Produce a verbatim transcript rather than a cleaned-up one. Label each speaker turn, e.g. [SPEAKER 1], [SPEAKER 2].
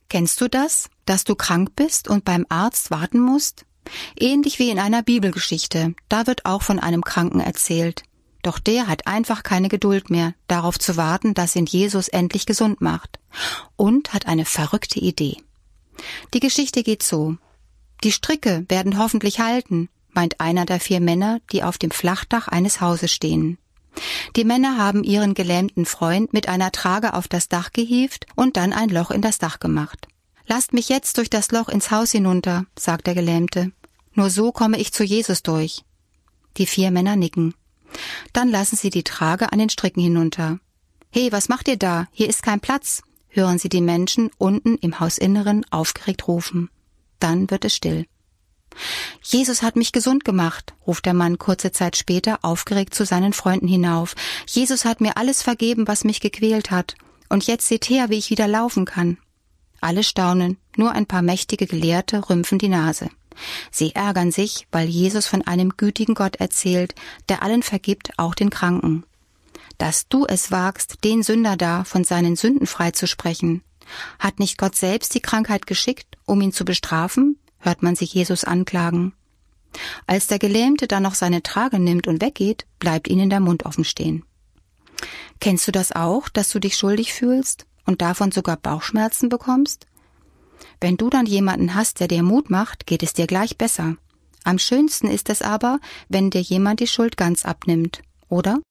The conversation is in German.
[SPEAKER 1] Kennst du das, dass du krank bist und beim Arzt warten musst? Ähnlich wie in einer Bibelgeschichte, da wird auch von einem Kranken erzählt. Doch der hat einfach keine Geduld mehr, darauf zu warten, dass ihn Jesus endlich gesund macht. Und hat eine verrückte Idee. Die Geschichte geht so. Die Stricke werden hoffentlich halten, meint einer der vier Männer, die auf dem Flachdach eines Hauses stehen. Die Männer haben ihren gelähmten Freund mit einer Trage auf das Dach gehievt und dann ein Loch in das Dach gemacht. »Lasst mich jetzt durch das Loch ins Haus hinunter«, sagt der Gelähmte. »Nur so komme ich zu Jesus durch.« Die vier Männer nicken. Dann lassen sie die Trage an den Stricken hinunter. »Hey, was macht ihr da? Hier ist kein Platz«, hören sie die Menschen unten im Hausinneren aufgeregt rufen. Dann wird es still. »Jesus hat mich gesund gemacht«, ruft der Mann kurze Zeit später aufgeregt zu seinen Freunden hinauf. »Jesus hat mir alles vergeben, was mich gequält hat. Und jetzt seht her, wie ich wieder laufen kann.« Alle staunen, nur ein paar mächtige Gelehrte rümpfen die Nase. Sie ärgern sich, weil Jesus von einem gütigen Gott erzählt, der allen vergibt, auch den Kranken. Dass du es wagst, den Sünder da von seinen Sünden freizusprechen. Hat nicht Gott selbst die Krankheit geschickt, um ihn zu bestrafen? Hört man sich Jesus anklagen. Als der Gelähmte dann noch seine Trage nimmt und weggeht, bleibt ihnen der Mund offen stehen. Kennst du das auch, dass du dich schuldig fühlst und davon sogar Bauchschmerzen bekommst? Wenn du dann jemanden hast, der dir Mut macht, geht es dir gleich besser. Am schönsten ist es aber, wenn dir jemand die Schuld ganz abnimmt, oder?